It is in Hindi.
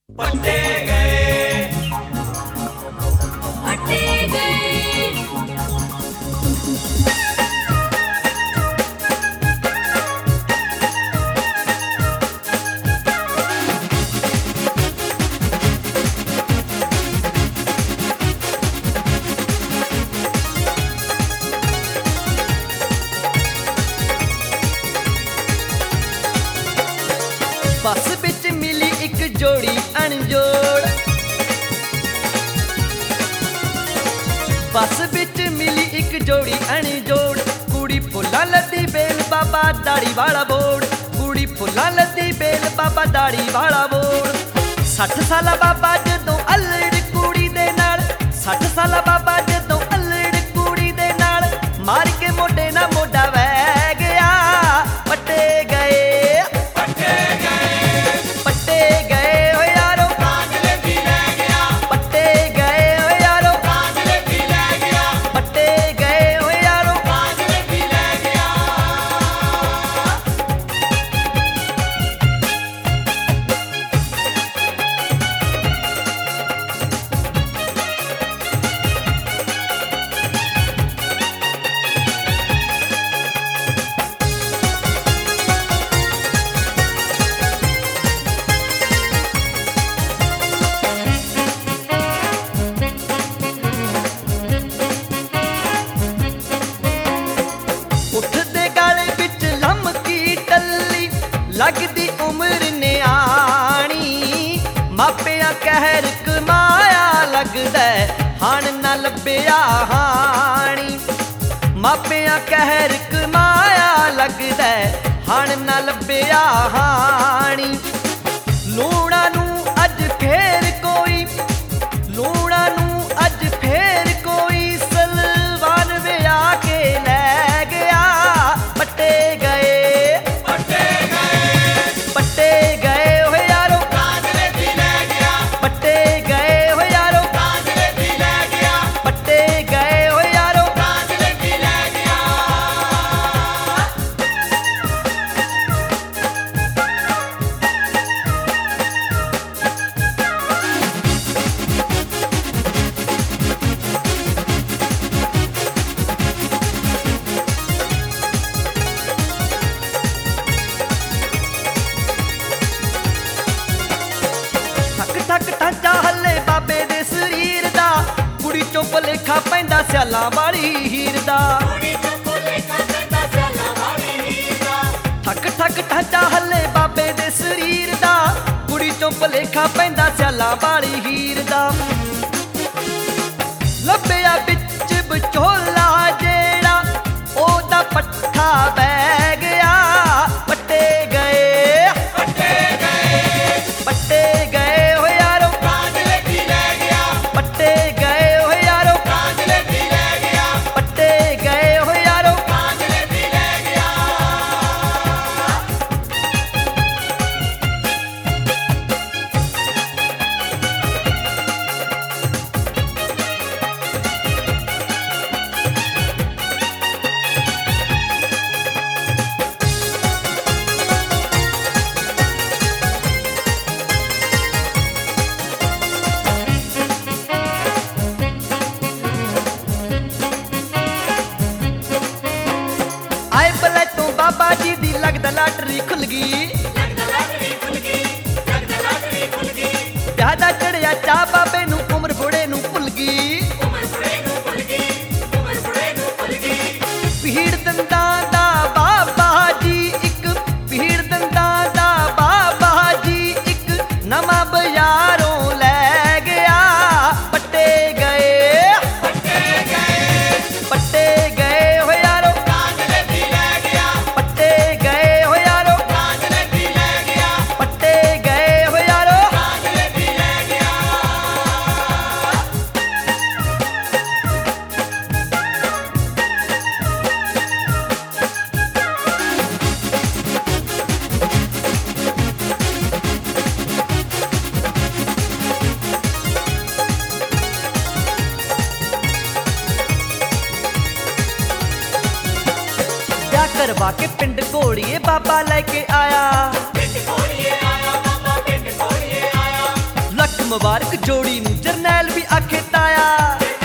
पट्टे गए, पट्टे गए। बस बिच मिली एक जोड़ी अनजोड़, बस बिच मिली एक जोड़ी अनजोड़। कुड़ी फुल्लां लद्दी बेल बाबा दाड़ी वाला बोड़, कुड़ी फुल्लां लद्दी बेल बाबा दाड़ी वाला बोड़। 60 साला बाबा जदों अल्लड़ कुड़ी दे नाल, 60 साला बाबा जदों अल्लड़ कुड़ी दे नाल, मार के मोढे ना मोढा वह गया। पट्टे गए, पट्टे गए, पट्टे गए ओ यारो, कांगले भी ले गया, पट्टे गए ओ यारो, कांगले भी ले गया, पट्टे गए ओ यारो। कांगले भी ले गया। उठदे गाले बिच लमकी टल्ली, लगदी उम्र न्याणी। मापिया कहर कमाया लगदा हाण ना लब्बिया हाणी। मापिया कहर कमाया लगदा हाण ना लब्बिया हाणी। लूणा नू अज फेर कोई, लूणा नू अज फेर कोई सलवान विया के लै गया। पट्टे गए, पट्टे गए, पट्टे गए हो यारो, कांगले भी ले गया, पट्टे गए हो यारो, कांगले भी ले गया, पट्टे गए हो यारो। कांगले भी ले गया। ठक ठक ढांचा हल्ले बाबे दे शरीर दा, कुड़ी चों भुलेखा पैंदा सियालां वाली हीर दा। ठक ठक ढांचा हल्ले बाबे दे शरीर दा, कुड़ी चों भुलेखा पैंदा सियालां वाली हीर दा। ਲੱਭਿਆ ਵਿੱਚ ਵਿਚੋਲਾ ਜਿਹੜਾ ਉਹਦਾ ਪੱਠਾ ਬਹਿ ਗਿਆ। ਪੱਟੇ ਗਏ, पट्टे गए, ਪੱਟੇ ਗਏ ਹੋ ਯਾਰੋ, कांगले भी ले गया, ਪੱਟੇ ਗਏ ਹੋ ਯਾਰੋ, कांगले भी ले गया, ਪੱਟੇ ਗਏ ਹੋ ਯਾਰੋ। कांगले भी ले गया। ਆਏ ਬਲੇ ਤੋਂ ਬਾਬਾ ਜੀ ਦੀ ਲੱਗਦਾ ਲਾਟਰੀ ਖੁੱਲ ਗਈ। ਵਿਆਹ ਦਾ ਚੜਿਆ ਚਾਹ ਬਾਬੇ ਨੂੰ, ਉਮਰ ਬੁੜੇ ਨੂੰ ਭੁੱਲ ਗਈ। ਭੀੜ ਦੰਦਾਂ ਦਾ ਬਾਬਾ ਜੀ ਇੱਕ, ਭੀੜ ਦੰਦਾਂ ਦਾ ਬਾਬਾ ਜੀ ਇੱਕ, ਨਵਾਂ ਬਾਜ਼ਾਰੋਂ ਲੈ ਗਿਆ। ਪੱਟੇ ਗਏ, पट्टे गए, ਪੱਟੇ ਗਏ ਹੋ ਯਾਰੋ, कांगले भी ले गया, ਪੱਟੇ ਗਏ ਹੋ ਯਾਰੋ, कांगले भी ले गया, ਪੱਟੇ ਗਏ ਹੋ ਯਾਰੋ। कांगले भी ले गया। ਵਿਆਹ ਕਰਵਾ ਕੇ ਪਿੰਡ ਘੋਲੀਏ ਬਾਬਾ ਲੈ ਕੇ ਆਇਆ। ਮੁਬਾਰਕ ਜੋੜੀ ਨੂੰ ਜਰਨੈਲ ਵੀ ਆਖੇ ਤਾਇਆ।